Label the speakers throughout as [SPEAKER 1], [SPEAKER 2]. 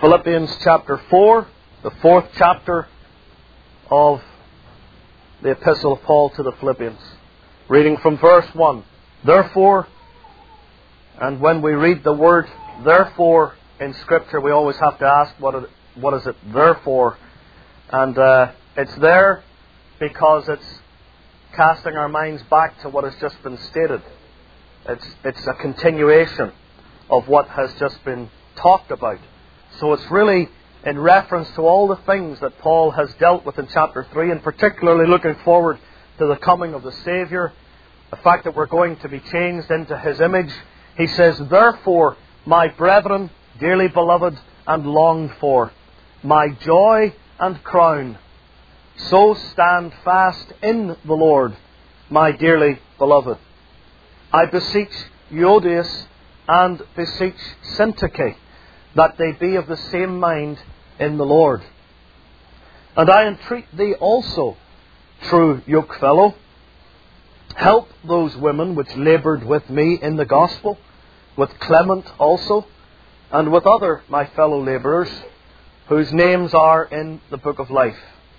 [SPEAKER 1] Philippians chapter 4, the fourth chapter of the Epistle of Paul to the Philippians. Reading from verse 1. Therefore, and when we read the word therefore in Scripture, we always have to ask, what is it therefore? And it's there because it's casting our minds back to what has just been stated. It's a continuation of what has just been talked about. So it's really in reference to all the things that Paul has dealt with in chapter 3, and particularly looking forward to the coming of the Saviour, the fact that we're going to be changed into His image. He says, therefore, my brethren, dearly beloved and longed for, my joy and crown, so stand fast in the Lord, my dearly beloved. I beseech Euodias and beseech Syntyche, that they be of the same mind in the Lord. And I entreat thee also, true yokefellow, help those women which laboured with me in the gospel, with Clement also, and with other my fellow labourers, whose names are in the book of life.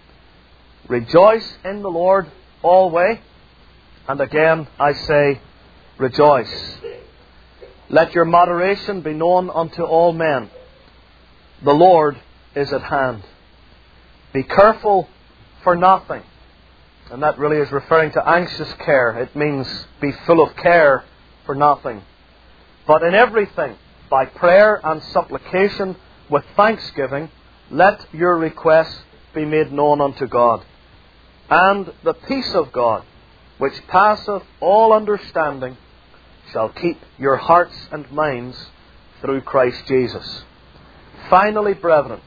[SPEAKER 1] Rejoice in the Lord always, and again I say, rejoice. Let your moderation be known unto all men. The Lord is at hand. Be careful for nothing. And that really is referring to anxious care. It means be full of care for nothing. But in everything, by prayer and supplication, with thanksgiving, let your requests be made known unto God. And the peace of God, which passeth all understanding, shall keep your hearts and minds through Christ Jesus. Finally, brethren,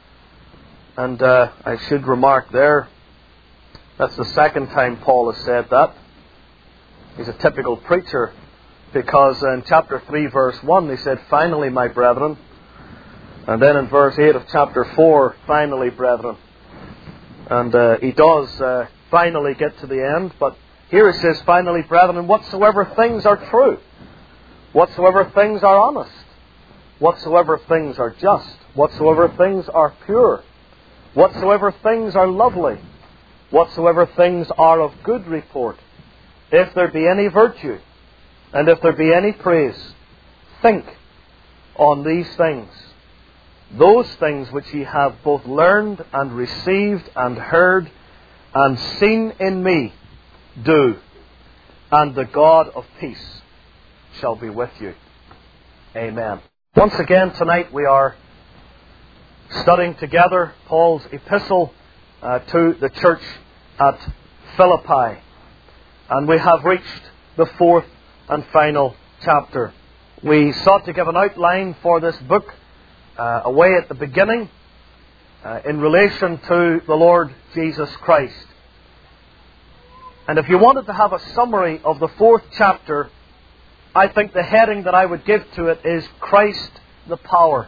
[SPEAKER 1] and I should remark there, that's the second time Paul has said that. He's a typical preacher, because in chapter 3, verse 1, he said, finally, my brethren. And then in verse 8 of chapter 4, finally, brethren. And he does finally get to the end, but here he says, finally, brethren, whatsoever things are true, whatsoever things are honest, whatsoever things are just, whatsoever things are pure, whatsoever things are lovely, whatsoever things are of good report, if there be any virtue, and if there be any praise, think on these things. Those things which ye have both learned and received and heard and seen in me, do, and the God of peace shall be with you. Amen. Once again tonight we are studying together Paul's epistle to the church at Philippi. And we have reached the fourth and final chapter. We sought to give an outline for this book away at the beginning in relation to the Lord Jesus Christ. And if you wanted to have a summary of the fourth chapter, I think the heading that I would give to it is Christ the Power.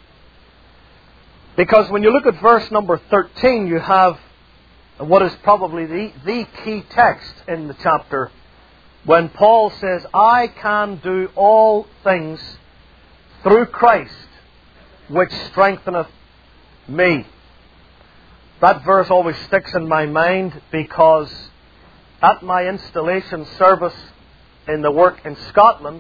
[SPEAKER 1] Because when you look at verse number 13, you have what is probably the key text in the chapter, when Paul says, I can do all things through Christ, which strengtheneth me. That verse always sticks in my mind, because at my installation service in the work in Scotland,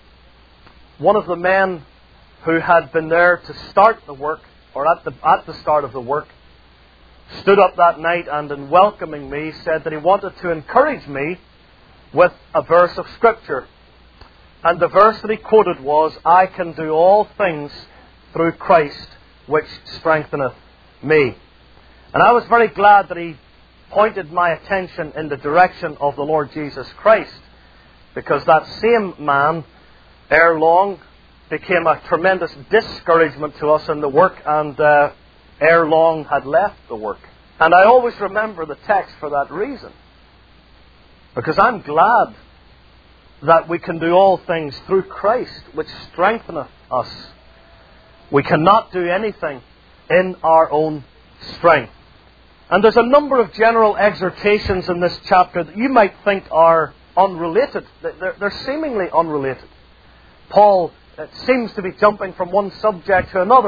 [SPEAKER 1] one of the men who had been there to start the work, or at the start of the work, stood up that night and in welcoming me said that he wanted to encourage me with a verse of Scripture. And the verse that he quoted was, I can do all things through Christ, which strengtheneth me. And I was very glad that he pointed my attention in the direction of the Lord Jesus Christ, because that same man, ere long, became a tremendous discouragement to us in the work, and ere long had left the work. And I always remember the text for that reason, because I'm glad that we can do all things through Christ, which strengtheneth us. We cannot do anything in our own strength. And there's a number of general exhortations in this chapter that you might think are unrelated. They're seemingly unrelated. Paul seems to be jumping from one subject to another,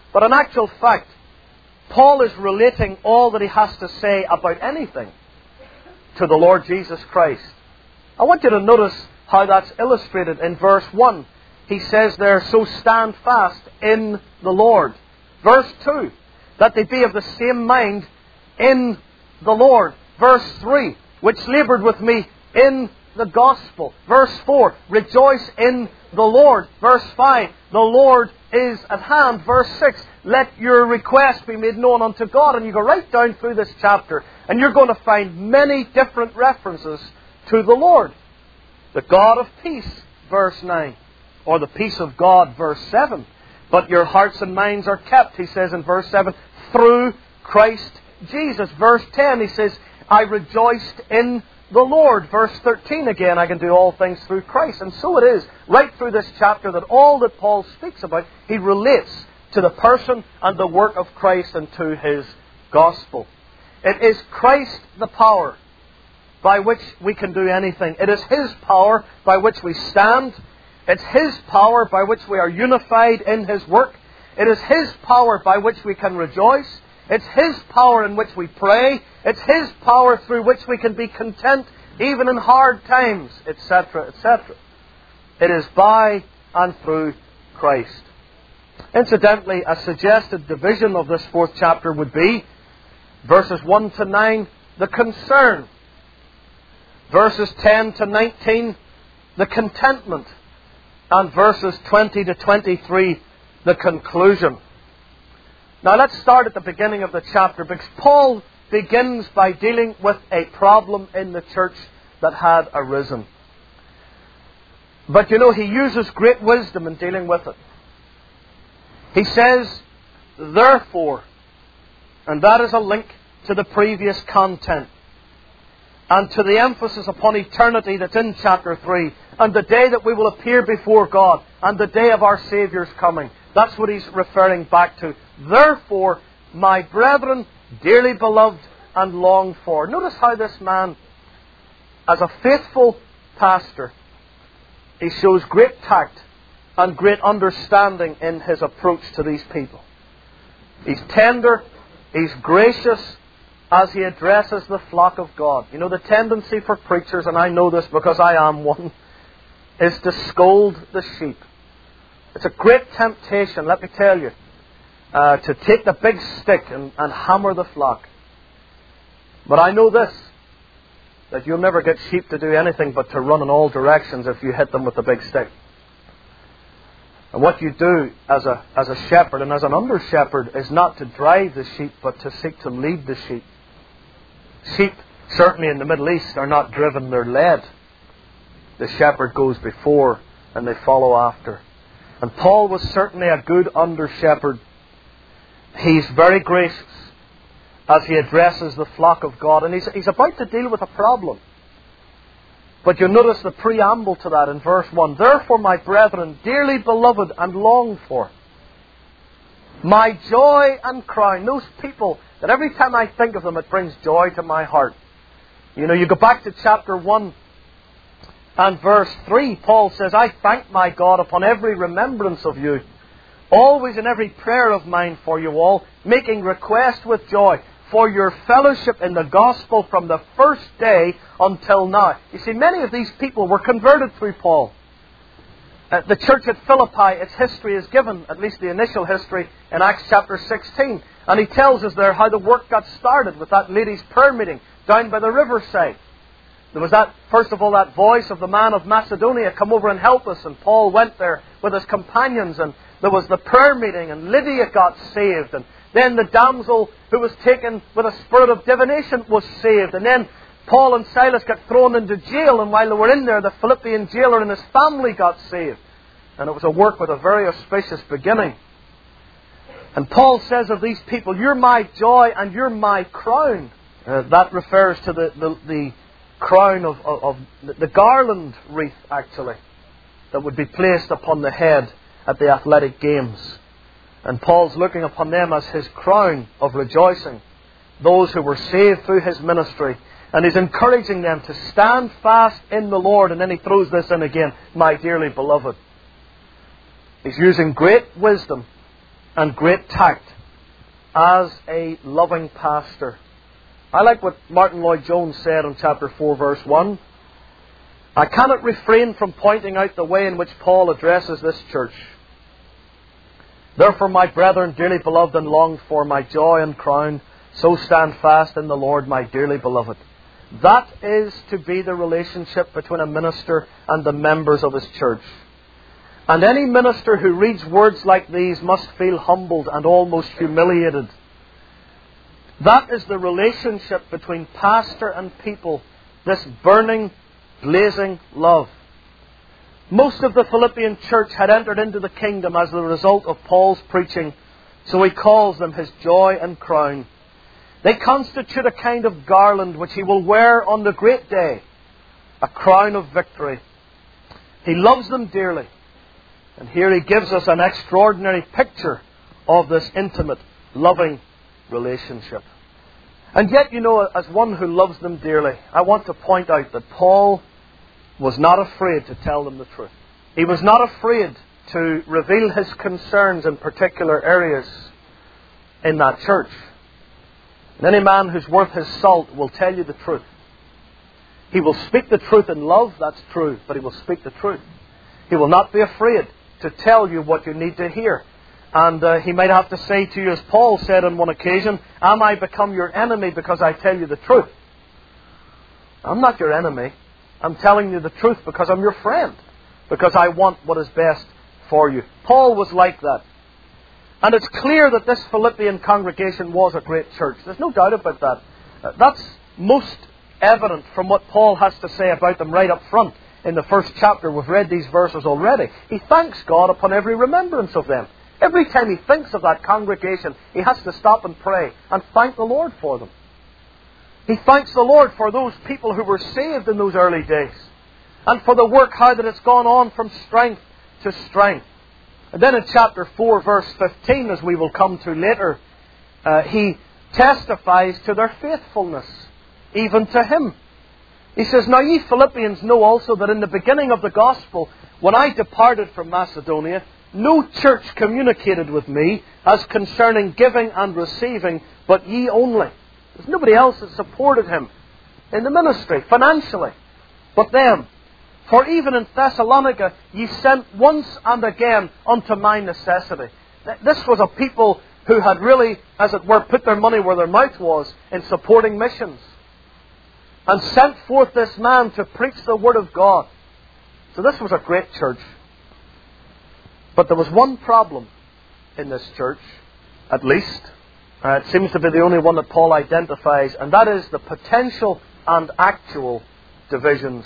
[SPEAKER 1] But in actual fact, Paul is relating all that he has to say about anything to the Lord Jesus Christ. I want you to notice how that's illustrated in verse 1. He says there, so stand fast in the Lord. Verse 2, that they be of the same mind in the Lord. Verse 3, which laboured with me in the gospel. Verse 4, rejoice in the Lord. Verse 5, the Lord is at hand. Verse 6, let your request be made known unto God. And you go right down through this chapter, and you're going to find many different references to the Lord. The God of peace, verse 9. Or the peace of God, verse 7. But your hearts and minds are kept, he says in verse 7, through Christ Jesus. Verse 10, he says, I rejoiced in the Lord. Verse 13 again, I can do all things through Christ. And so it is, right through this chapter, that all that Paul speaks about, he relates to the person and the work of Christ and to His gospel. It is Christ the power by which we can do anything. It is His power by which we stand. It's His power by which we are unified in His work. It is His power by which we can rejoice. It's His power in which we pray. It's His power through which we can be content even in hard times, etc., etc. It is by and through Christ. Incidentally, a suggested division of this 4th chapter would be verses 1 to 9, the concern. Verses 10 to 19, the contentment. And verses 20 to 23, the conclusion. Now let's start at the beginning of the chapter, because Paul begins by dealing with a problem in the church that had arisen. But you know, he uses great wisdom in dealing with it. He says, therefore, and that is a link to the previous content, and to the emphasis upon eternity that's in chapter 3, and the day that we will appear before God, and the day of our Saviour's coming. That's what he's referring back to. Therefore, my brethren, dearly beloved and longed for. Notice how this man, as a faithful pastor, he shows great tact and great understanding in his approach to these people. He's tender, he's gracious, as he addresses the flock of God. You know, the tendency for preachers, and I know this because I am one, is to scold the sheep. It's a great temptation, let me tell you, to take the big stick and hammer the flock. But I know this, that you'll never get sheep to do anything but to run in all directions if you hit them with the big stick. And what you do as a shepherd and as an under-shepherd is not to drive the sheep, but to seek to lead the sheep. Sheep, certainly in the Middle East, are not driven, they're led. The shepherd goes before and they follow after. And Paul was certainly a good under-shepherd. He's very gracious as he addresses the flock of God. And he's about to deal with a problem. But you'll notice the preamble to that in verse 1. Therefore, my brethren, dearly beloved and longed for, my joy and crown. Those people that every time I think of them, it brings joy to my heart. You know, you go back to chapter 1 and verse 3. Paul says, I thank my God upon every remembrance of you, always in every prayer of mine for you all, making request with joy for your fellowship in the gospel from the first day until now. You see, many of these people were converted through Paul. The church at Philippi, its history is given, at least the initial history, in Acts chapter 16. And he tells us there how the work got started with that ladies' prayer meeting down by the riverside. There was that, first of all, that voice of the man of Macedonia, come over and help us. And Paul went there with his companions, and there was the prayer meeting, and Lydia got saved. And then the damsel who was taken with a spirit of divination was saved. And then Paul and Silas got thrown into jail, and while they were in there, the Philippian jailer and his family got saved. And it was a work with a very auspicious beginning. And Paul says of these people, you're my joy and you're my crown. That refers to the crown of the garland wreath, actually, that would be placed upon the head at the athletic games. And Paul's looking upon them as his crown of rejoicing, those who were saved through his ministry. And he's encouraging them to stand fast in the Lord. And then he throws this in again, my dearly beloved. He's using great wisdom and great tact as a loving pastor. I like what Martin Lloyd-Jones said in chapter 4, verse 1. I cannot refrain from pointing out the way in which Paul addresses this church. Therefore, my brethren, dearly beloved and longed for, my joy and crown, so stand fast in the Lord, my dearly beloved. That is to be the relationship between a minister and the members of his church. And any minister who reads words like these must feel humbled and almost humiliated. That is the relationship between pastor and people, this burning, blazing love. Most of the Philippian church had entered into the kingdom as the result of Paul's preaching, so he calls them his joy and crown. They constitute a kind of garland which he will wear on the great day, a crown of victory. He loves them dearly. And here he gives us an extraordinary picture of this intimate, loving relationship. And yet, as one who loves them dearly, I want to point out that Paul was not afraid to tell them the truth. He was not afraid to reveal his concerns in particular areas in that church. And any man who's worth his salt will tell you the truth. He will speak the truth in love, that's true, but he will speak the truth. He will not be afraid to tell you what you need to hear. And he might have to say to you, as Paul said on one occasion, am I become your enemy because I tell you the truth? I'm not your enemy. I'm telling you the truth because I'm your friend. Because I want what is best for you. Paul was like that. And it's clear that this Philippian congregation was a great church. There's no doubt about that. That's most evident from what Paul has to say about them right up front. In the first chapter, we've read these verses already. He thanks God upon every remembrance of them. Every time he thinks of that congregation, he has to stop and pray and thank the Lord for them. He thanks the Lord for those people who were saved in those early days. And for the work, how that it's gone on from strength to strength. And then in chapter 4, verse 15, as we will come to later, he testifies to their faithfulness, even to him. He says, now ye Philippians know also that in the beginning of the gospel, when I departed from Macedonia, no church communicated with me as concerning giving and receiving, but ye only. There's nobody else that supported him in the ministry, financially, but them. For even in Thessalonica ye sent once and again unto my necessity. This was a people who had really, as it were, put their money where their mouth was in supporting missions. And sent forth this man to preach the Word of God. So this was a great church. But there was one problem in this church, at least. It seems to be the only one that Paul identifies, and that is the potential and actual divisions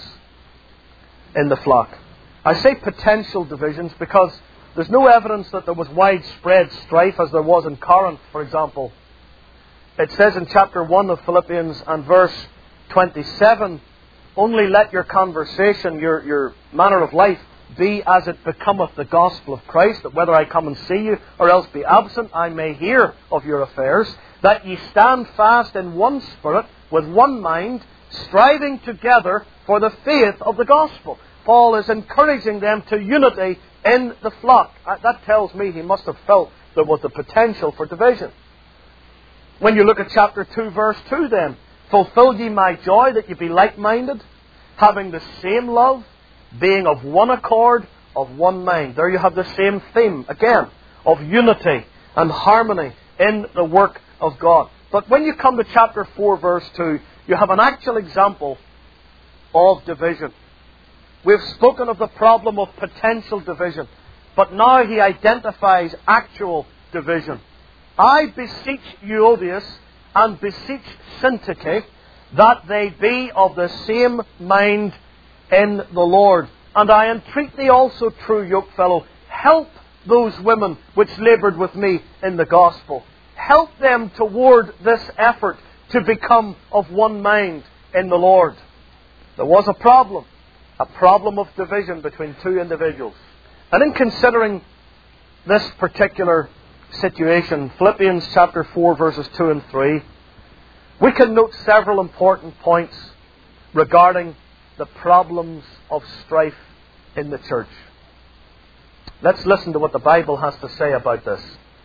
[SPEAKER 1] in the flock. I say potential divisions because there's no evidence that there was widespread strife as there was in Corinth, for example. It says in chapter 1 of Philippians and verse 27, only let your conversation, your manner of life, be as it becometh the gospel of Christ, that whether I come and see you or else be absent, I may hear of your affairs, that ye stand fast in one spirit, with one mind, striving together for the faith of the gospel. Paul is encouraging them to unity in the flock. That tells me he must have felt there was the potential for division. When you look at chapter 2, verse 2 then, fulfill ye my joy, that ye be like-minded, having the same love, being of one accord, of one mind. There you have the same theme, again, of unity and harmony in the work of God. But when you come to chapter 4, verse 2, you have an actual example of division. We've spoken of the problem of potential division, but now he identifies actual division. I beseech Euodias and beseech Syntyche that they be of the same mind in the Lord. And I entreat thee also, true yokefellow, help those women which laboured with me in the gospel. Help them toward this effort to become of one mind in the Lord. There was a problem of division between two individuals. And in considering this particular situation, Philippians chapter 4, verses 2 and 3, we can note several important points regarding the problems of strife in the church. Let's listen to what the Bible has to say about this.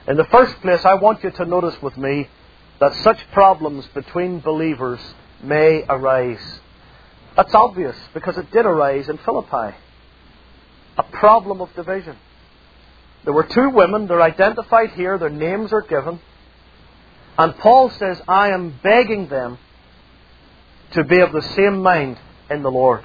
[SPEAKER 1] In the first place, I want you to notice with me that such problems between believers may arise. That's obvious, because it did arise in Philippi. A problem of division. There were two women, they're identified here, their names are given. And Paul says, I am begging them to be of the same mind in the Lord.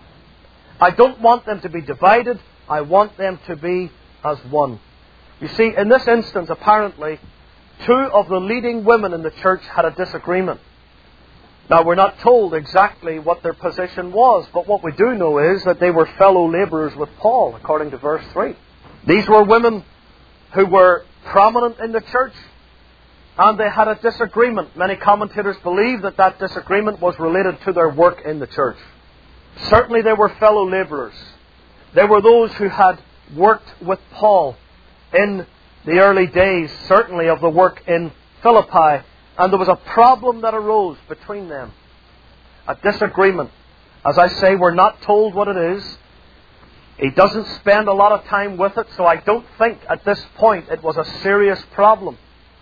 [SPEAKER 1] I don't want them to be divided, I want them to be as one. You see, in this instance, apparently, two of the leading women in the church had a disagreement. Now, we're not told exactly what their position was, but what we do know is that they were fellow labourers with Paul, according to verse 3. These were women who were prominent in the church, and they had a disagreement. Many commentators believe that that disagreement was related to their work in the church. Certainly they were fellow labourers. They were those who had worked with Paul in the early days, certainly of the work in Philippi. And there was a problem that arose between them. A disagreement. As I say, we're not told what it is. He doesn't spend a lot of time with it, so I don't think at this point it was a serious problem.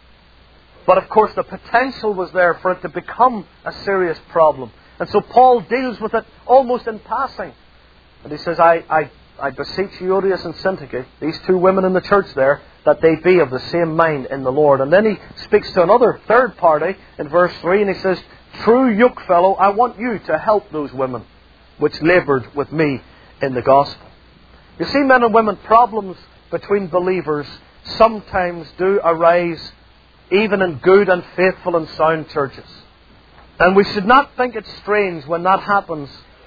[SPEAKER 1] But of course the potential was there for it to become a serious problem. And so Paul deals with it almost in passing. And he says, I beseech Euodias and Syntyche, these two women in the church there, that they be of the same mind in the Lord. And then he speaks to another third party in verse 3, and he says, true yokefellow, I want you to help those women which laboured with me in the gospel. You see, men and women, problems between believers sometimes do arise even in good and faithful and sound churches. And we should not think it strange when that happens.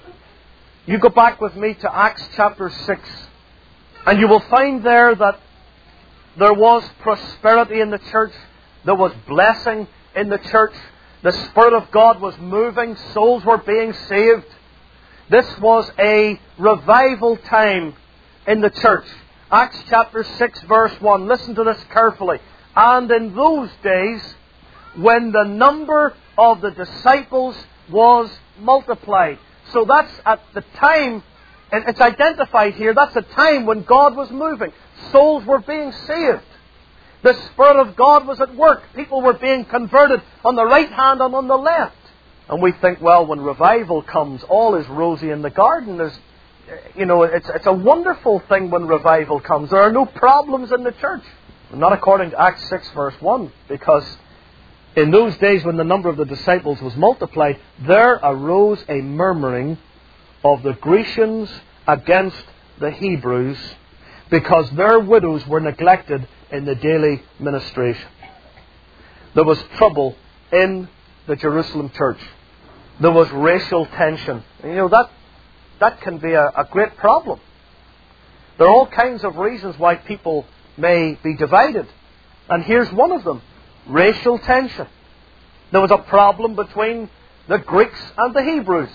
[SPEAKER 1] You go back with me to Acts chapter 6, and you will find there that there was prosperity in the church. There was blessing in the church. The Spirit of God was moving. Souls were being saved. This was a revival time in the church. Acts chapter 6 verse 1. Listen to this carefully. And in those days, when the number of the disciples was multiplied. So that's at the time, and it's identified here, that's the time when God was moving. Souls were being saved. The Spirit of God was at work. People were being converted on the right hand and on the left. And we think, well, when revival comes, all is rosy in the garden. It's a wonderful thing when revival comes. There are no problems in the church. Not according to Acts 6 verse 1, because in those days when the number of the disciples was multiplied, there arose a murmuring of the Grecians against the Hebrews, because their widows were neglected in the daily ministration. There was trouble in the Jerusalem church. There was racial tension. And that can be a great problem. There are all kinds of reasons why people may be divided. And here's one of them. Racial tension. There was a problem between the Greeks and the Hebrews.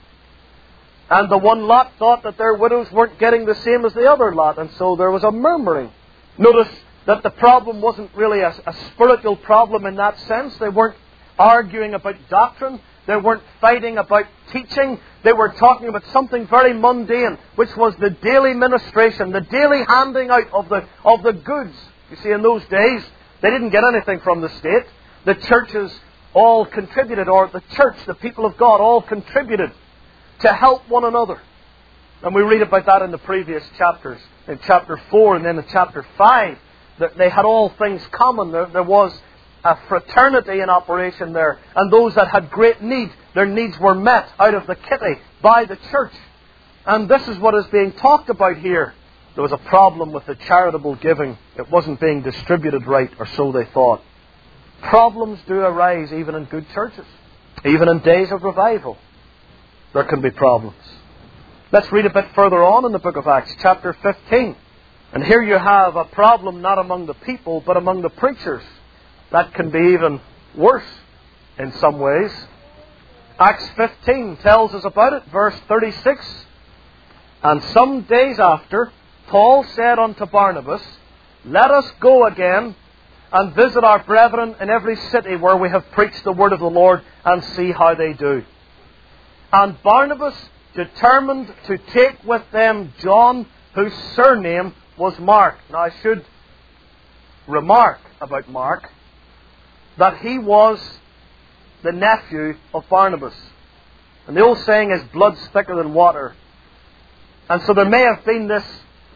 [SPEAKER 1] And the one lot thought that their widows weren't getting the same as the other lot, and so there was a murmuring. Notice that the problem wasn't really a spiritual problem in that sense. They weren't arguing about doctrine. They weren't fighting about teaching. They were talking about something very mundane, which was the daily ministration, the daily handing out of the goods. You see, in those days, they didn't get anything from the state. The churches all contributed, or the church, the people of God, all contributed to help one another. And we read about that in the previous chapters. In chapter 4 and then in chapter 5, that they had all things common. There was a fraternity in operation there. And those that had great need, their needs were met out of the kitty by the church. And this is what is being talked about here. There was a problem with the charitable giving. It wasn't being distributed right, or so they thought. Problems do arise even in good churches. Even in days of revival, there can be problems. Let's read a bit further on in the book of Acts, chapter 15. And here you have a problem not among the people, but among the preachers. That can be even worse in some ways. Acts 15 tells us about it, verse 36. And some days after, Paul said unto Barnabas, let us go again and visit our brethren in every city where we have preached the word of the Lord, and see how they do. And Barnabas determined to take with them John, whose surname was Mark. Now I should remark about Mark that he was the nephew of Barnabas. And the old saying is, blood's thicker than water. And so there may have been this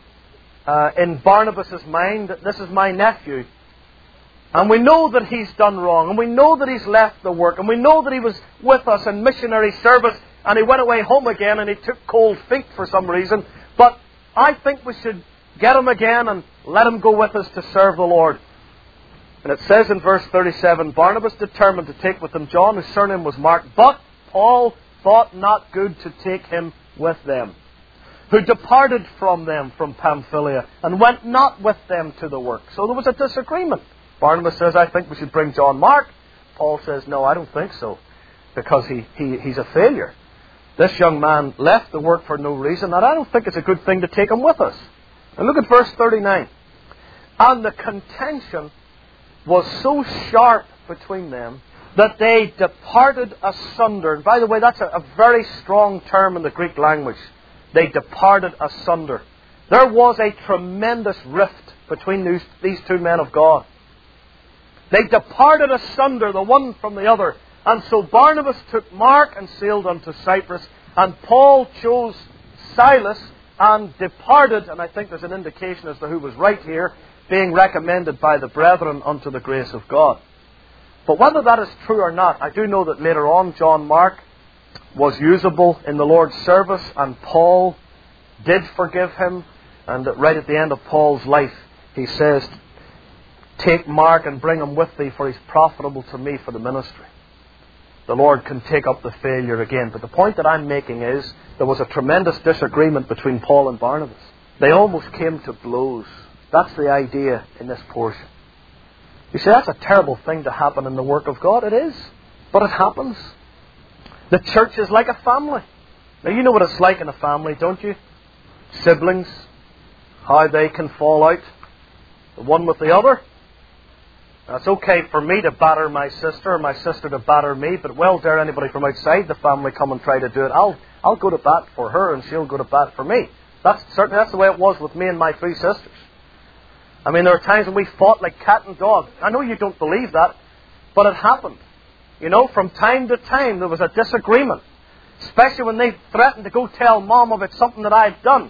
[SPEAKER 1] in Barnabas' mind, that this is my nephew. And we know that he's done wrong. And we know that he's left the work. And we know that he was with us in missionary service. And he went away home again and he took cold feet for some reason. But I think we should get him again and let him go with us to serve the Lord. And it says in verse 37, Barnabas determined to take with him John, whose surname was Mark. But Paul thought not good to take him with them, who departed from them from Pamphylia, and went not with them to the work. So there was a disagreement. Barnabas says, I think we should bring John Mark. Paul says, no, I don't think so, because he's a failure. This young man left the work for no reason, and I don't think it's a good thing to take him with us. And look at verse 39. And the contention was so sharp between them that they departed asunder. And by the way, that's a very strong term in the Greek language. They departed asunder. There was a tremendous rift between these two men of God. They departed asunder, the one from the other. And so Barnabas took Mark and sailed unto Cyprus. And Paul chose Silas and departed, and I think there's an indication as to who was right here, being recommended by the brethren unto the grace of God. But whether that is true or not, I do know that later on John Mark was usable in the Lord's service, and Paul did forgive him. And that right at the end of Paul's life, he says, take Mark and bring him with thee, for he's profitable to me for the ministry. The Lord can take up the failure again. But the point that I'm making is, there was a tremendous disagreement between Paul and Barnabas. They almost came to blows. That's the idea in this portion. You see, that's a terrible thing to happen in the work of God. It is. But it happens. The church is like a family. Now, you know what it's like in a family, don't you? Siblings, how they can fall out, the one with the other. Now, it's okay for me to batter my sister, or my sister to batter me, but well dare anybody from outside the family come and try to do it. I'll go to bat for her, and she'll go to bat for me. That's the way it was with me and my three sisters. I mean, there were times when we fought like cat and dog. I know you don't believe that, but it happened. You know, from time to time there was a disagreement. Especially when they threatened to go tell Mom about something that I'd done.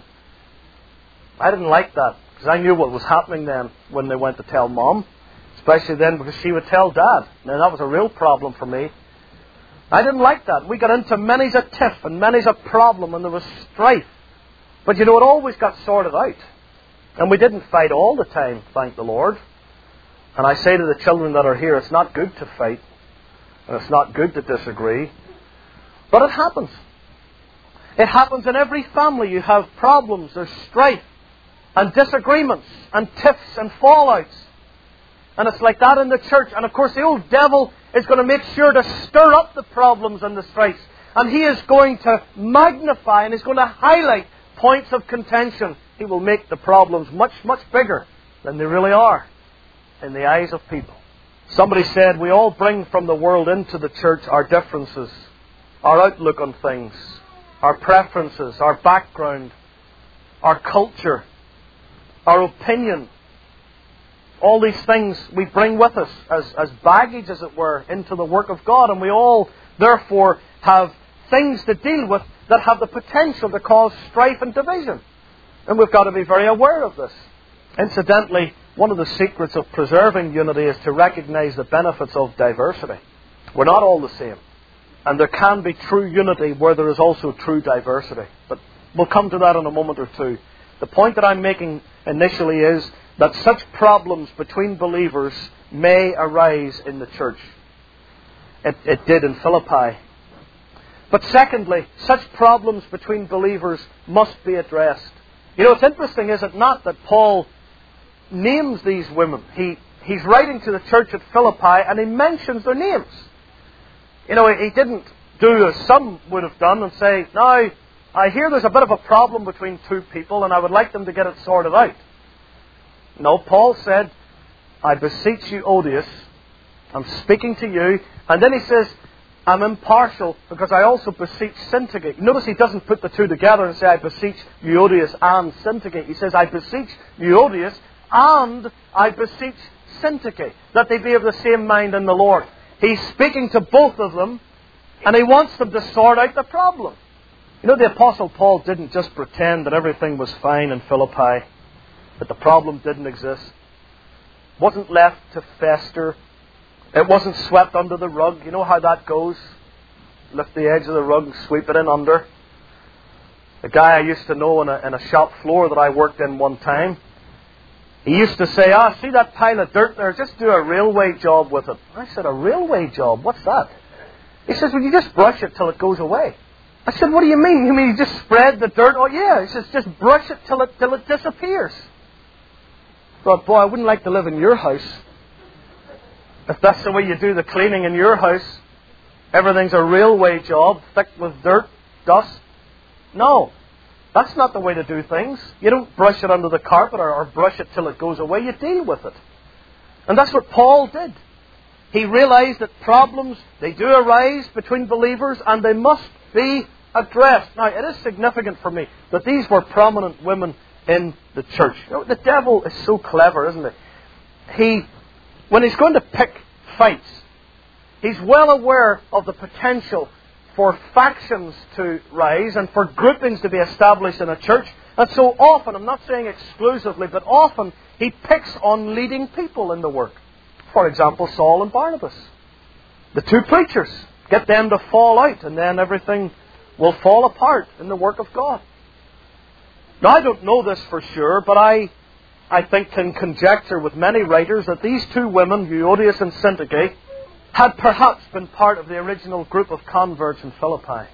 [SPEAKER 1] I didn't like that, because I knew what was happening then when they went to tell Mom. Especially then because she would tell Dad. Now that was a real problem for me. I didn't like that. We got into many's a tiff and many's a problem, and there was strife. But you know, it always got sorted out. And we didn't fight all the time, thank the Lord. And I say to the children that are here, it's not good to fight. And it's not good to disagree. But it happens. It happens in every family. You have problems, there's strife, and disagreements, and tiffs, and fallouts. And it's like that in the church. And of course the old devil is going to make sure to stir up the problems and the strifes. And he is going to magnify and he's going to highlight points of contention. He will make the problems much, much bigger than they really are in the eyes of people. Somebody said, we all bring from the world into the church our differences, our outlook on things, our preferences, our background, our culture, our opinion. All these things we bring with us as baggage, as it were, into the work of God. And we all, therefore, have things to deal with that have the potential to cause strife and division. And we've got to be very aware of this. Incidentally, one of the secrets of preserving unity is to recognize the benefits of diversity. We're not all the same. And there can be true unity where there is also true diversity. But we'll come to that in a moment or two. The point that I'm making initially is that such problems between believers may arise in the church. It did in Philippi. But secondly, such problems between believers must be addressed. You know, it's interesting, is it not, that Paul names these women. He's writing to the church at Philippi and he mentions their names. You know, he didn't do as some would have done and say, now, I hear there's a bit of a problem between two people and I would like them to get it sorted out. No, Paul said, I beseech you, Odious, I'm speaking to you. And then he says, I'm impartial because I also beseech Syntyche. Notice he doesn't put the two together and say, I beseech Euodias and Syntyche. He says, I beseech Euodias and I beseech Syntyche, that they be of the same mind in the Lord. He's speaking to both of them, and he wants them to sort out the problem. You know, the Apostle Paul didn't just pretend that everything was fine in Philippi, that the problem didn't exist. It wasn't left to fester. It wasn't swept under the rug. You know how that goes? Lift the edge of the rug and sweep it in under. A guy I used to know in a shop floor that I worked in one time, he used to say, see that pile of dirt there? Just do a railway job with it. I said, a railway job? What's that? He says, well, you just brush it till it goes away. I said, what do you mean? You mean you just spread the dirt? Oh, yeah. He says, just brush it till it disappears. I thought, boy, I wouldn't like to live in your house. If that's the way you do the cleaning in your house, everything's a railway job, thick with dirt, dust. No, that's not the way to do things. You don't brush it under the carpet or brush it till it goes away. You deal with it. And that's what Paul did. He realized that problems, they do arise between believers and they must be addressed. Now, it is significant for me that these were prominent women in the church. You know, the devil is so clever, isn't he? When he's going to pick fights, he's well aware of the potential for factions to rise and for groupings to be established in a church. And so often, I'm not saying exclusively, but often he picks on leading people in the work. For example, Saul and Barnabas. The two preachers. Get them to fall out and then everything will fall apart in the work of God. Now, I don't know this for sure, but I think can conjecture with many writers that these two women, Euodias and Syntyche, had perhaps been part of the original group of converts in Philippi.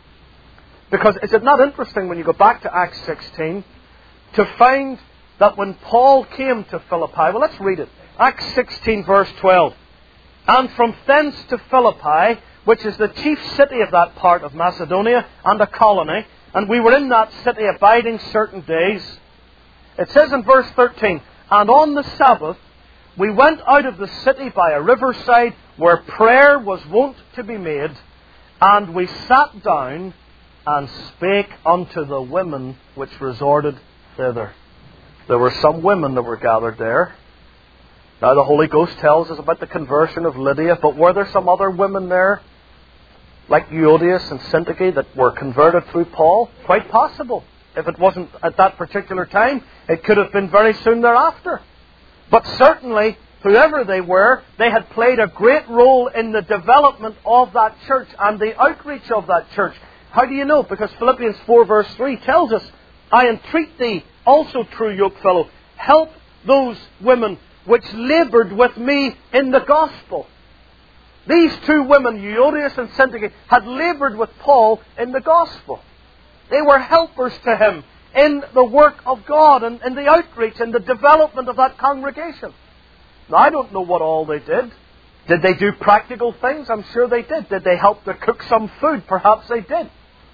[SPEAKER 1] Because is it not interesting when you go back to Acts 16 to find that when Paul came to Philippi, well, let's read it. Acts 16 verse 12. And from thence to Philippi, which is the chief city of that part of Macedonia and a colony, and we were in that city abiding certain days. It says in verse 13, and on the Sabbath we went out of the city by a riverside where prayer was wont to be made, and we sat down and spake unto the women which resorted thither. There were some women that were gathered there. Now the Holy Ghost tells us about the conversion of Lydia, but were there some other women there, like Euodias and Syntyche, that were converted through Paul? Quite possible. If it wasn't at that particular time, it could have been very soon thereafter. But certainly, whoever they were, they had played a great role in the development of that church and the outreach of that church. How do you know? Because Philippians 4 verse 3 tells us, I entreat thee, also true yokefellow, help those women which laboured with me in the gospel. These two women, Euodias and Syntyche, had laboured with Paul in the gospel. They were helpers to him in the work of God and in the outreach and the development of that congregation. Now, I don't know what all they did. Did they do practical things? I'm sure they did. Did they help to cook some food? Perhaps they did.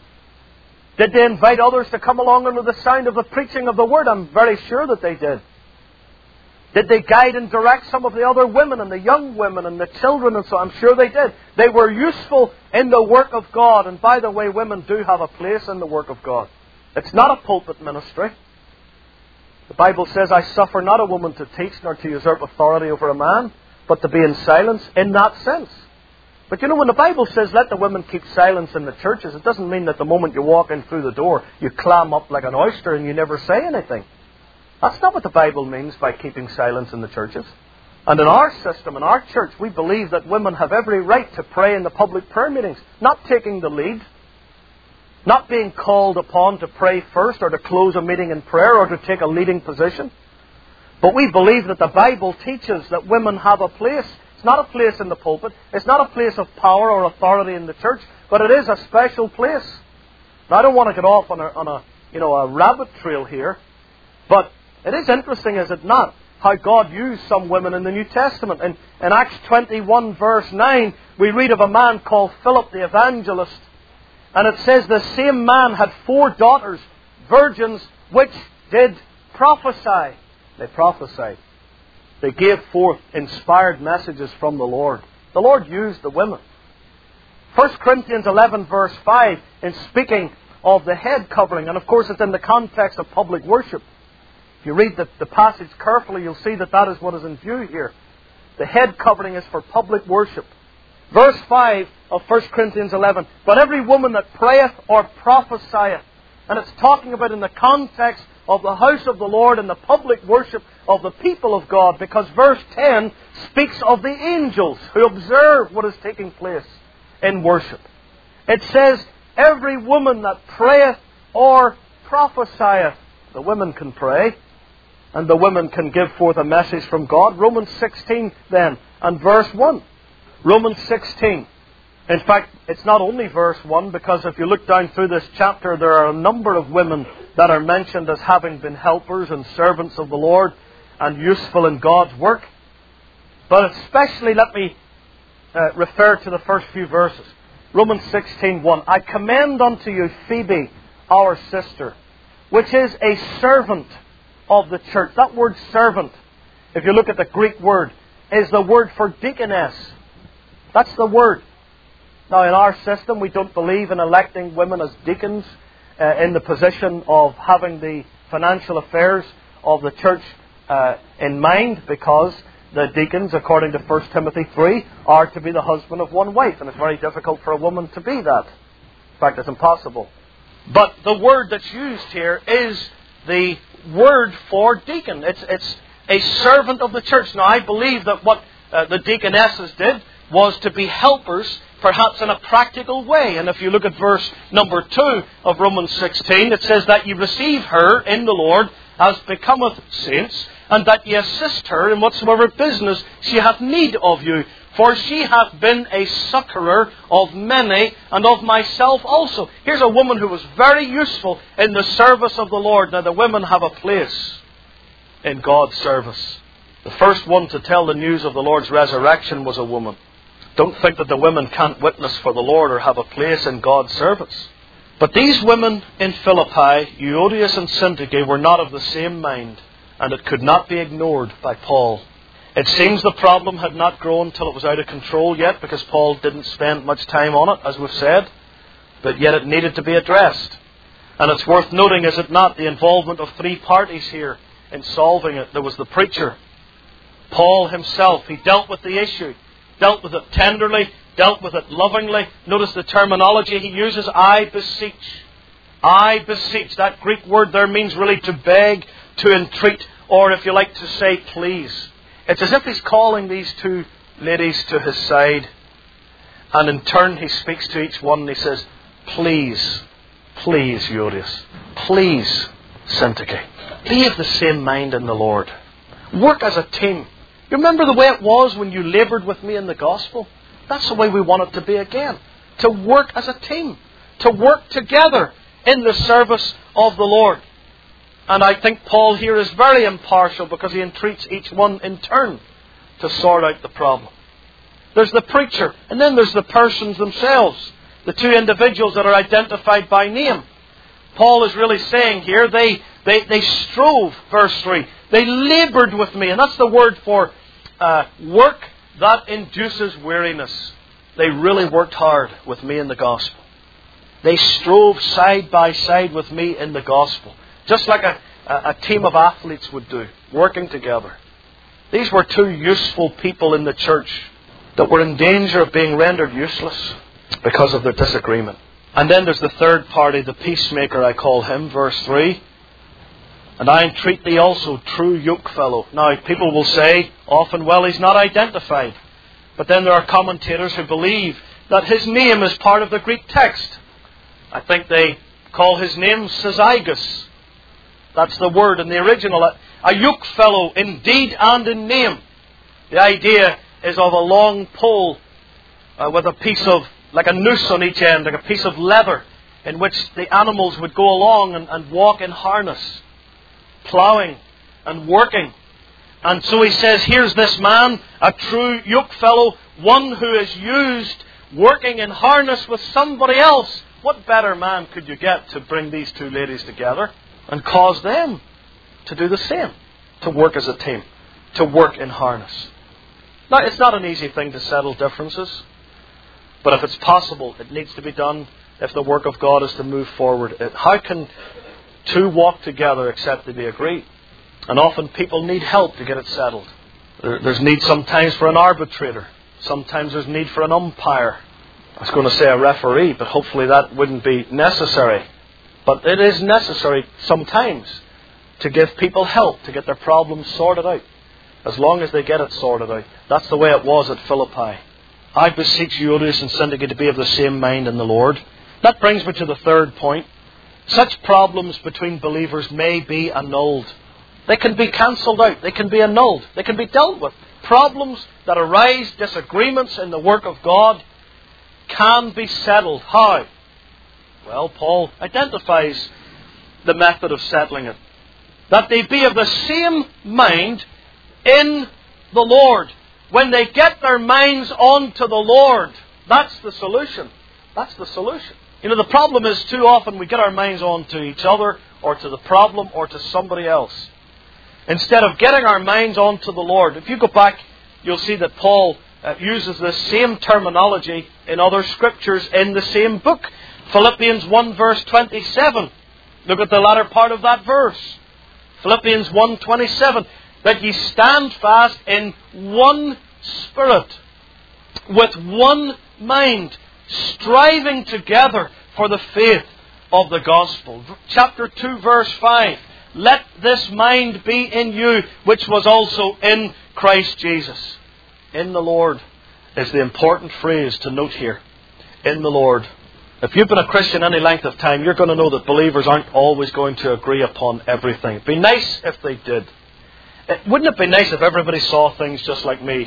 [SPEAKER 1] Did they invite others to come along under the sound of the preaching of the Word? I'm very sure that they did. Did they guide and direct some of the other women and the young women and the children and so on? I'm sure they did. They were useful in the work of God. And by the way, women do have a place in the work of God. It's not a pulpit ministry. The Bible says, I suffer not a woman to teach nor to usurp authority over a man, but to be in silence in that sense. But you know, when the Bible says let the women keep silence in the churches, it doesn't mean that the moment you walk in through the door, you clam up like an oyster and you never say anything. That's not what the Bible means by keeping silence in the churches. And in our system, in our church, we believe that women have every right to pray in the public prayer meetings, not taking the lead, not being called upon to pray first or to close a meeting in prayer or to take a leading position. But we believe that the Bible teaches that women have a place. It's not a place in the pulpit. It's not a place of power or authority in the church, but it is a special place. Now, I don't want to get off on a rabbit trail here, but it is interesting, is it not, how God used some women in the New Testament. In Acts 21 verse 9, we read of a man called Philip the evangelist. And it says the same man had 4 daughters, virgins, which did prophesy. They prophesied. They gave forth inspired messages from the Lord. The Lord used the women. 1 Corinthians 11 verse 5, in speaking of the head covering, and of course it's in the context of public worship, If you read the passage carefully, you'll see that is what is in view here. The head covering is for public worship. Verse 5 of 1 Corinthians 11. But every woman that prayeth or prophesieth. And it's talking about in the context of the house of the Lord and the public worship of the people of God. Because verse 10 speaks of the angels who observe what is taking place in worship. It says, every woman that prayeth or prophesieth. The women can pray. And the women can give forth a message from God. Romans 16 then, and verse 1. Romans 16. In fact, it's not only verse 1, because if you look down through this chapter, there are a number of women that are mentioned as having been helpers and servants of the Lord and useful in God's work. But especially, let me refer to the first few verses. Romans 16:1. I commend unto you Phoebe, our sister, which is a servant of the church. That word servant, if you look at the Greek word, is the word for deaconess. That's the word. Now, in our system, we don't believe in electing women as deacons in the position of having the financial affairs of the church in mind, because the deacons, according to 1 Timothy 3, are to be the husband of one wife. And it's very difficult for a woman to be that. In fact, it's impossible. But the word that's used here is the word for deacon. It's a servant of the church. Now, I believe that what the deaconesses did was to be helpers, perhaps in a practical way. And if you look at verse number 2 of Romans 16, it says that you receive her in the Lord as becometh saints, and that ye assist her in whatsoever business she hath need of you. For she hath been a succourer of many, and of myself also. Here's a woman who was very useful in the service of the Lord. Now, the women have a place in God's service. The first one to tell the news of the Lord's resurrection was a woman. Don't think that the women can't witness for the Lord or have a place in God's service. But these women in Philippi, Euodias and Syntyche, were not of the same mind, and it could not be ignored by Paul. It seems the problem had not grown till it was out of control yet, because Paul didn't spend much time on it, as we've said. But yet it needed to be addressed. And it's worth noting, is it not, the involvement of three parties here in solving it. There was the preacher, Paul himself. He dealt with the issue, dealt with it tenderly, dealt with it lovingly. Notice the terminology he uses, I beseech. I beseech. That Greek word there means really to beg, to entreat, or if you like to say, please. It's as if he's calling these two ladies to his side, and in turn he speaks to each one and he says, please, please, Euodias, please, Syntyche, be of the same mind in the Lord. Work as a team. You remember the way it was when you laboured with me in the gospel? That's the way we want it to be again. To work as a team. To work together in the service of the Lord. And I think Paul here is very impartial, because he entreats each one in turn to sort out the problem. There's the preacher, and then there's the persons themselves. The two individuals that are identified by name. Paul is really saying here, they strove, verse 3. They laboured with me, and that's the word for work that induces weariness. They really worked hard with me in the gospel. They strove side by side with me in the gospel. Just like a team of athletes would do, working together. These were two useful people in the church that were in danger of being rendered useless because of their disagreement. And then there's the third party, the peacemaker, I call him, verse 3. And I entreat thee also, true yokefellow. Now, people will say often, well, he's not identified. But then there are commentators who believe that his name is part of the Greek text. I think they call his name Syzygus. That's the word in the original. A yokefellow in deed and in name. The idea is of a long pole with a piece of, like a noose on each end, like a piece of leather, in which the animals would go along and walk in harness, ploughing and working. And so he says, here's this man, a true yokefellow, one who is used working in harness with somebody else. What better man could you get to bring these two ladies together and cause them to do the same, to work as a team, to work in harness? Now, it's not an easy thing to settle differences, but if it's possible, it needs to be done if the work of God is to move forward. How can two walk together except they be agreed? And often people need help to get it settled. There's need sometimes for an arbitrator. Sometimes there's need for an umpire. I was going to say a referee, but hopefully that wouldn't be necessary. But it is necessary sometimes to give people help to get their problems sorted out. As long as they get it sorted out. That's the way it was at Philippi. I beseech you, Odious and Syntyche, to be of the same mind in the Lord. That brings me to the third point. Such problems between believers may be annulled. They can be cancelled out. They can be annulled. They can be dealt with. Problems that arise, disagreements in the work of God, can be settled. How? Well, Paul identifies the method of settling it. That they be of the same mind in the Lord. When they get their minds onto the Lord, that's the solution. That's the solution. You know, the problem is too often we get our minds onto each other, or to the problem, or to somebody else, instead of getting our minds onto the Lord. If you go back, you'll see that Paul uses this same terminology in other scriptures in the same book. Philippians 1 verse 27. Look at the latter part of that verse. Philippians 1:27. That ye stand fast in one spirit, with one mind, striving together for the faith of the gospel. Chapter 2 verse 5. Let this mind be in you, which was also in Christ Jesus. In the Lord is the important phrase to note here. In the Lord. If you've been a Christian any length of time, you're going to know that believers aren't always going to agree upon everything. It'd be nice if they did. Wouldn't it be nice if everybody saw things just like me?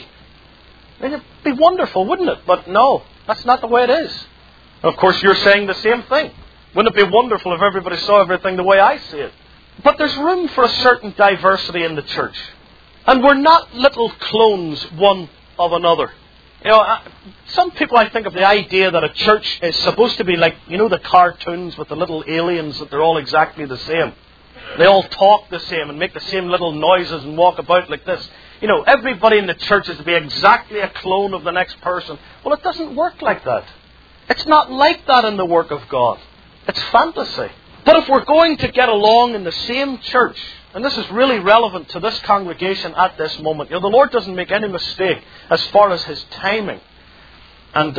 [SPEAKER 1] It'd be wonderful, wouldn't it? But no, that's not the way it is. Of course, you're saying the same thing. Wouldn't it be wonderful if everybody saw everything the way I see it? But there's room for a certain diversity in the church. And we're not little clones one of another. You know, some people, I think, of the idea that a church is supposed to be like, you know, the cartoons with the little aliens, that they're all exactly the same. They all talk the same and make the same little noises and walk about like this. You know, everybody in the church is to be exactly a clone of the next person. Well, it doesn't work like that. It's not like that in the work of God. It's fantasy. But if we're going to get along in the same church, and this is really relevant to this congregation at this moment, you know, the Lord doesn't make any mistake as far as His timing. And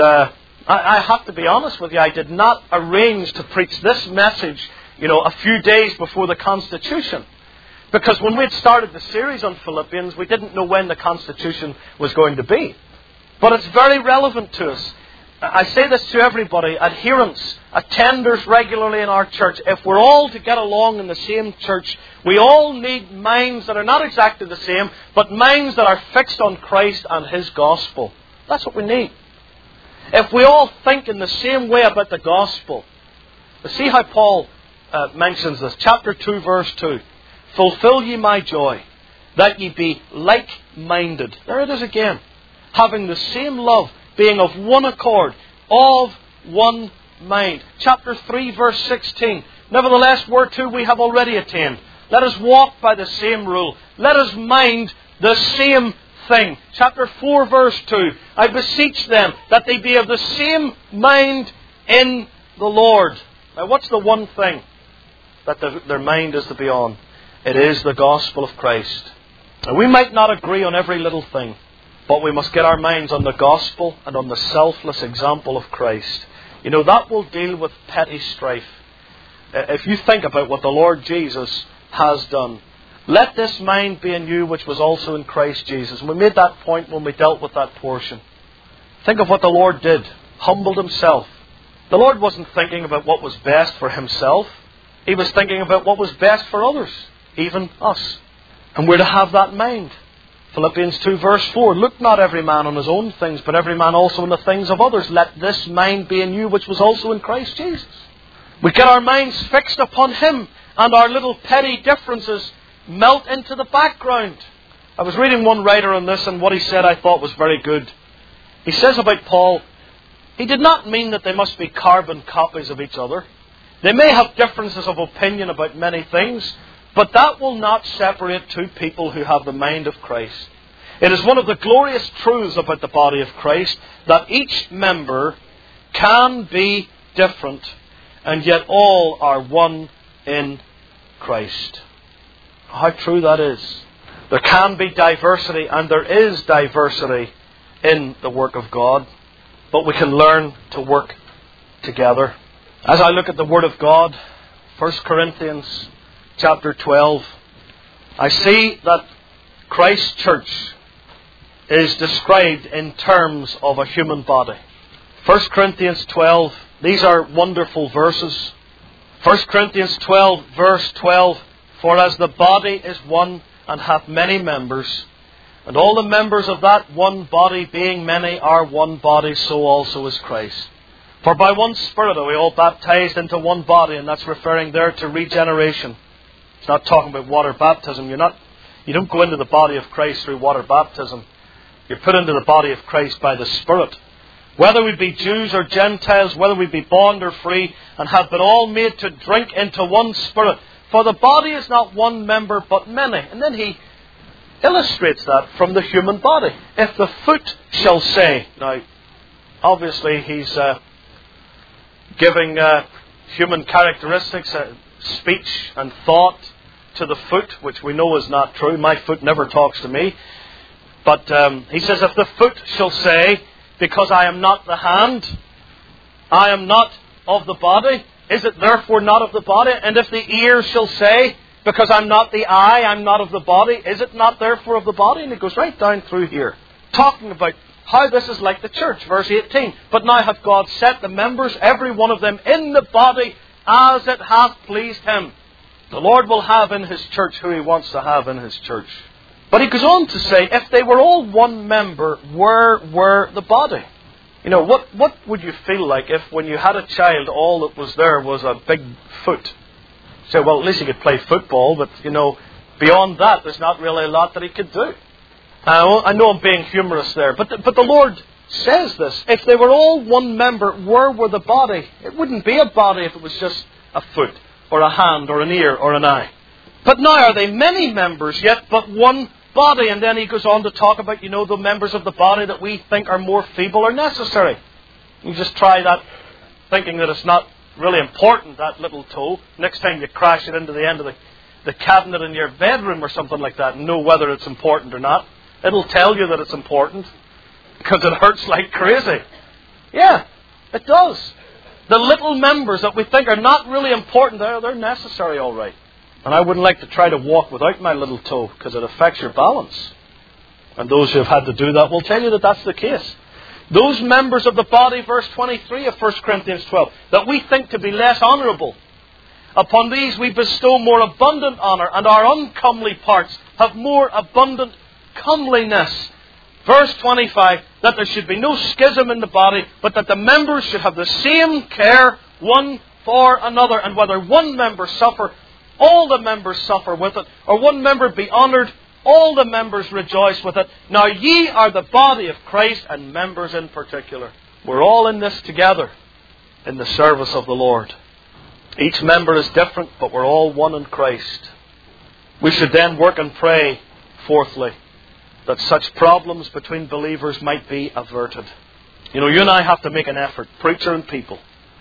[SPEAKER 1] I have to be honest with you, I did not arrange to preach this message, you know, a few days before the Constitution. Because when we had started the series on Philippians, we didn't know when the Constitution was going to be. But it's very relevant to us. I say this to everybody, adherents, attenders regularly in our church. If we're all to get along in the same church, we all need minds that are not exactly the same, but minds that are fixed on Christ and His gospel. That's what we need. If we all think in the same way about the gospel. See how Paul mentions this. Chapter 2, verse 2. Fulfill ye my joy, that ye be like-minded. There it is again. Having the same love, being of one accord, of one mind. Chapter 3, verse 16. Nevertheless, whereto we have already attained. Let us walk by the same rule. Let us mind the same thing. Chapter 4, verse 2. I beseech them that they be of the same mind in the Lord. Now, what's the one thing that their mind is to be on? It is the gospel of Christ. And we might not agree on every little thing, but we must get our minds on the gospel and on the selfless example of Christ. You know, that will deal with petty strife. If you think about what the Lord Jesus has done. Let this mind be in you which was also in Christ Jesus. And we made that point when we dealt with that portion. Think of what the Lord did. Humbled Himself. The Lord wasn't thinking about what was best for Himself. He was thinking about what was best for others, even us. And we're to have that mind. Philippians 2 verse 4, look not every man on his own things, but every man also on the things of others. Let this mind be in you which was also in Christ Jesus. We get our minds fixed upon Him, and our little petty differences melt into the background. I was reading one writer on this, and what he said I thought was very good. He says about Paul, he did not mean that they must be carbon copies of each other. They may have differences of opinion about many things, but that will not separate two people who have the mind of Christ. It is one of the glorious truths about the body of Christ that each member can be different, and yet all are one in Christ. how true that is. There can be diversity, and there is diversity in the work of God, but we can learn to work together. As I look at the Word of God, 1 Corinthians chapter 12, I see that Christ's church is described in terms of a human body. 1 Corinthians 12, these are wonderful verses. 1 Corinthians 12, verse 12, for as the body is one and hath many members, and all the members of that one body being many are one body, so also is Christ. For by one Spirit are we all baptized into one body, and that's referring there to regeneration. It's not talking about water baptism. You don't go into the body of Christ through water baptism. You're put into the body of Christ by the Spirit. Whether we be Jews or Gentiles, whether we be bond or free, and have been all made to drink into one Spirit. For the body is not one member, but many. And then he illustrates that from the human body. If the foot shall say... Now, obviously he's giving human characteristics, speech and thought to the foot, which we know is not true. My foot never talks to me. But he says, if the foot shall say, because I am not the hand, I am not of the body, is it therefore not of the body? And if the ear shall say, because I'm not the eye, I'm not of the body, is it not therefore of the body? And it goes right down through here, talking about how this is like the church. Verse 18, but now hath God set the members, every one of them, in the body, as it hath pleased Him. The Lord will have in His church who He wants to have in His church. But he goes on to say, if they were all one member, where were the body? You know, what would you feel like if when you had a child, all that was there was a big foot? So, well, at least he could play football, but, beyond that, there's not really a lot that he could do. I know I'm being humorous there, but the Lord says this. If they were all one member, where were the body? It wouldn't be a body if it was just a foot, or a hand, or an ear, or an eye. But now are they many members, yet but one body? And then he goes on to talk about, the members of the body that we think are more feeble or necessary. You just try that, thinking that it's not really important, that little toe. Next time you crash it into the end of the cabinet in your bedroom or something like that, and know whether it's important or not. It'll tell you that it's important, because it hurts like crazy. Yeah, it does. The little members that we think are not really important, they're necessary, all right. And I wouldn't like to try to walk without my little toe, because it affects your balance. And those who have had to do that will tell you that that's the case. Those members of the body, verse 23 of 1 Corinthians 12, that we think to be less honourable, upon these we bestow more abundant honour, and our uncomely parts have more abundant comeliness. Verse 25, that there should be no schism in the body, but that the members should have the same care one for another. And whether one member suffer, all the members suffer with it, or one member be honoured, all the members rejoice with it. Now ye are the body of Christ, and members in particular. We're all in this together, in the service of the Lord. Each member is different, but we're all one in Christ. We should then work and pray, fourthly, that such problems between believers might be averted. You and I have to make an effort, preacher and people.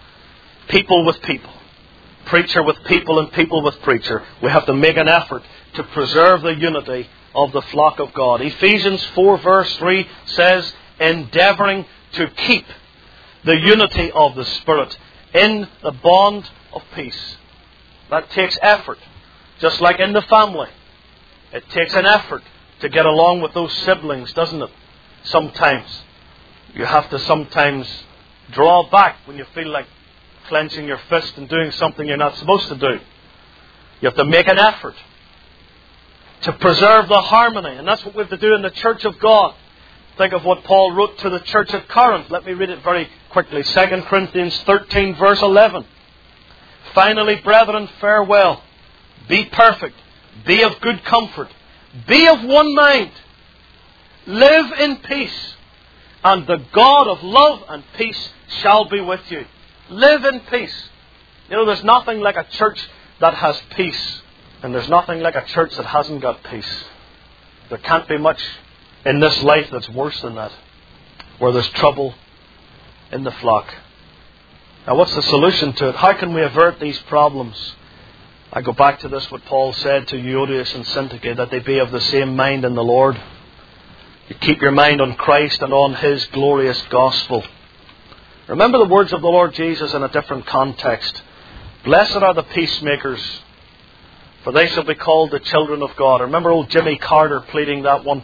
[SPEAKER 1] People with people. Preacher with people and people with preacher. We have to make an effort to preserve the unity of the flock of God. Ephesians 4 verse 3 says, endeavouring to keep the unity of the Spirit in the bond of peace. That takes effort. Just like in the family. It takes an effort to get along with those siblings, doesn't it? Sometimes. You have to sometimes draw back when you feel like clenching your fist and doing something you're not supposed to do. You have to make an effort to preserve the harmony. And that's what we have to do in the church of God. Think of what Paul wrote to the church at Corinth. Let me read it very quickly. 2 Corinthians 13 verse 11. Finally, brethren, farewell. Be perfect. Be of good comfort. Be of one mind. Live in peace. And the God of love and peace shall be with you. Live in peace. There's nothing like a church that has peace. And there's nothing like a church that hasn't got peace. There can't be much in this life that's worse than that. Where there's trouble in the flock. Now what's the solution to it? How can we avert these problems? I go back to this, what Paul said to Euodias and Syntyche, that they be of the same mind in the Lord. You keep your mind on Christ and on His glorious gospel. Remember the words of the Lord Jesus in a different context. Blessed are the peacemakers, for they shall be called the children of God. Remember old Jimmy Carter pleading that one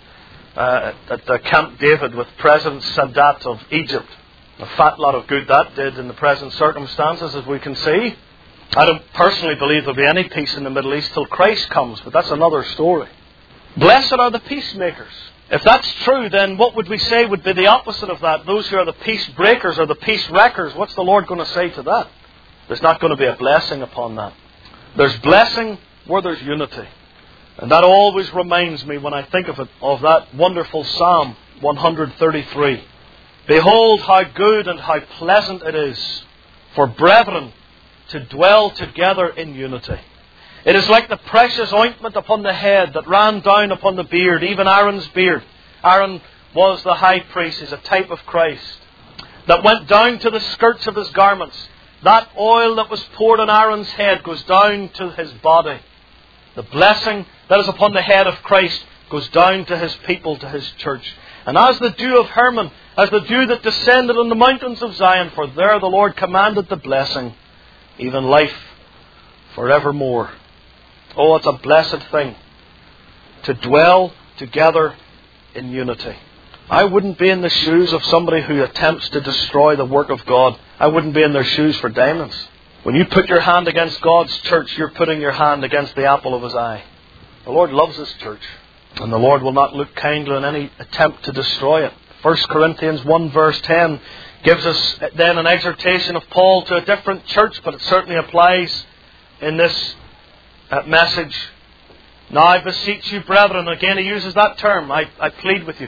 [SPEAKER 1] at Camp David with President Sadat of Egypt. A fat lot of good that did in the present circumstances, as we can see. I don't personally believe there'll be any peace in the Middle East till Christ comes, but that's another story. Blessed are the peacemakers. If that's true, then what would we say would be the opposite of that? Those who are the peace breakers or the peace wreckers, what's the Lord going to say to that? There's not going to be a blessing upon that. There's blessing where there's unity. And that always reminds me, when I think of it, of that wonderful Psalm 133. Behold how good and how pleasant it is for brethren to dwell together in unity. It is like the precious ointment upon the head that ran down upon the beard, even Aaron's beard. Aaron was the high priest, he's a type of Christ. That went down to the skirts of his garments. That oil that was poured on Aaron's head goes down to his body. The blessing that is upon the head of Christ goes down to His people, to His church. And as the dew of Hermon, as the dew that descended on the mountains of Zion, for there the Lord commanded the blessing, even life forevermore. Oh, it's a blessed thing to dwell together in unity. I wouldn't be in the shoes of somebody who attempts to destroy the work of God. I wouldn't be in their shoes for diamonds. When you put your hand against God's church, you're putting your hand against the apple of His eye. The Lord loves His church, and the Lord will not look kindly on any attempt to destroy it. 1 Corinthians 1 verse 10 gives us then an exhortation of Paul to a different church, but it certainly applies in this message. Now I beseech you, brethren. Again, he uses that term. I plead with you.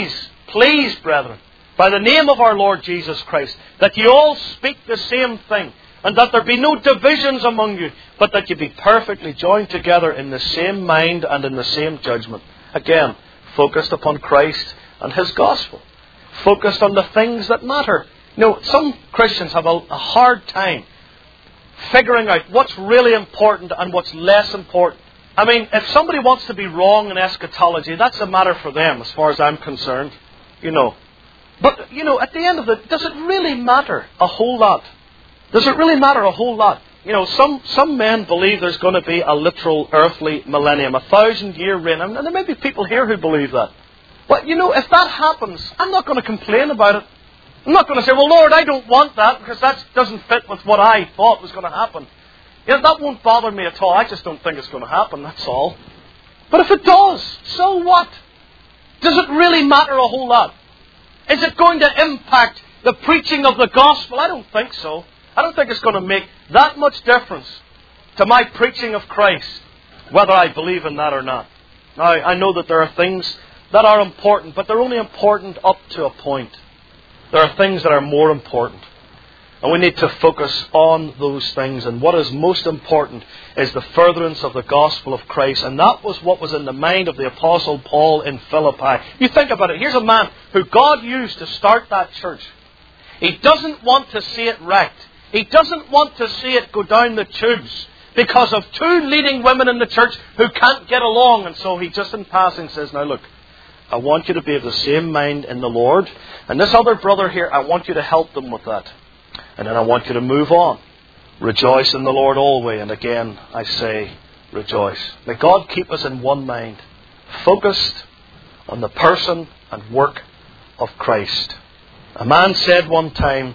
[SPEAKER 1] Please, brethren, by the name of our Lord Jesus Christ, that you all speak the same thing, and that there be no divisions among you, but that you be perfectly joined together in the same mind and in the same judgment. Again, focused upon Christ and His gospel. Focused on the things that matter. You know, some Christians have a hard time figuring out what's really important and what's less important. I mean, if somebody wants to be wrong in eschatology, that's a matter for them as far as I'm concerned. You know. But, you know, at the end of it, does it really matter a whole lot? Does it really matter a whole lot? You know, some men believe there's going to be a literal earthly millennium, 1,000-year reign. And there may be people here who believe that. But, you know, if that happens, I'm not going to complain about it. I'm not going to say, well, Lord, I don't want that because that doesn't fit with what I thought was going to happen. You know, that won't bother me at all. I just don't think it's going to happen, that's all. But if it does, so what? Does it really matter a whole lot? Is it going to impact the preaching of the gospel? I don't think so. I don't think it's going to make that much difference to my preaching of Christ, whether I believe in that or not. Now, I know that there are things that are important, but they're only important up to a point. There are things that are more important. And we need to focus on those things. And what is most important is the furtherance of the gospel of Christ. And that was what was in the mind of the Apostle Paul in Philippi. You think about it. Here's a man who God used to start that church. He doesn't want to see it wrecked. He doesn't want to see it go down the tubes because of two leading women in the church who can't get along. And so he just in passing says, now look, I want you to be of the same mind in the Lord. And this other brother here, I want you to help them with that. And then I want you to move on. Rejoice in the Lord always. And again, I say, rejoice. May God keep us in one mind, focused on the person and work of Christ. A man said one time,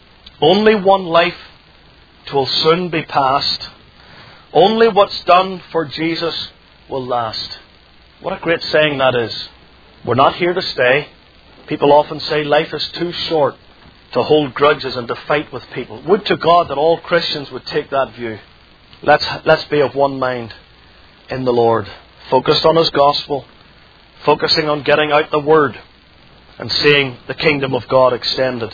[SPEAKER 1] only one life 'twill soon be past. Only what's done for Jesus will last. What a great saying that is. We're not here to stay. People often say life is too short to hold grudges and to fight with people. Would to God that all Christians would take that view. Let's be of one mind in the Lord. Focused on His gospel. Focusing on getting out the word. And seeing the kingdom of God extended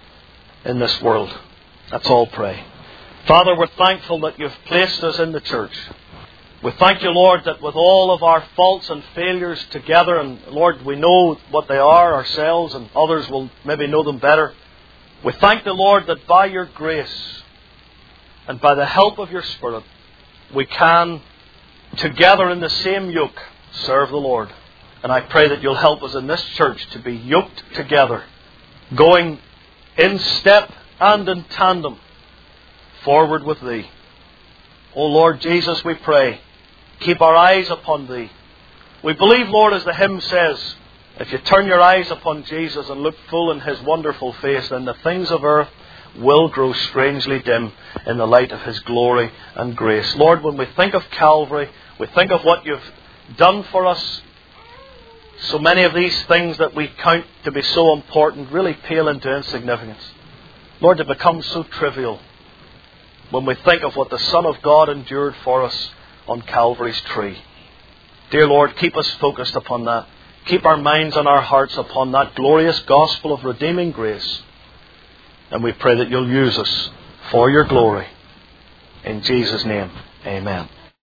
[SPEAKER 1] in this world. Let's all pray. Father, we're thankful that You've placed us in the church. We thank You, Lord, that with all of our faults and failures together, and Lord, we know what they are ourselves, and others will maybe know them better. We thank the Lord that by Your grace and by the help of Your Spirit, we can, together in the same yoke, serve the Lord. And I pray that you'll help us in this church to be yoked together, going in step and in tandem forward with Thee. O Lord Jesus, we pray, keep our eyes upon Thee. We believe, Lord, as the hymn says, if you turn your eyes upon Jesus and look full in His wonderful face, then the things of earth will grow strangely dim in the light of His glory and grace. Lord, when we think of Calvary, we think of what You've done for us. So many of these things that we count to be so important really pale into insignificance. Lord, they become so trivial when we think of what the Son of God endured for us on Calvary's tree. Dear Lord, keep us focused upon that. Keep our minds and our hearts upon that glorious gospel of redeeming grace. And we pray that You'll use us for Your glory. In Jesus' name, amen.